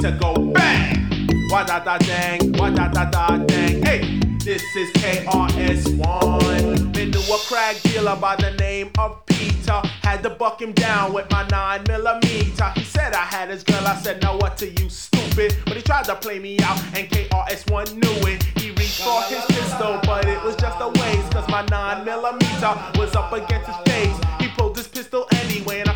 to go bang. Wah da da dang, wah da da da dang. Hey, this is KRS-One. Been to a crack dealer by the name of Peter. Had to buck him down with my 9mm. He said I had his girl. I said, now what to you, stupid? But he tried to play me out, and KRS-One knew it. He reached for his pistol, but it was just a waste, cause my 9mm was up against his face. He pulled his pistol anyway, and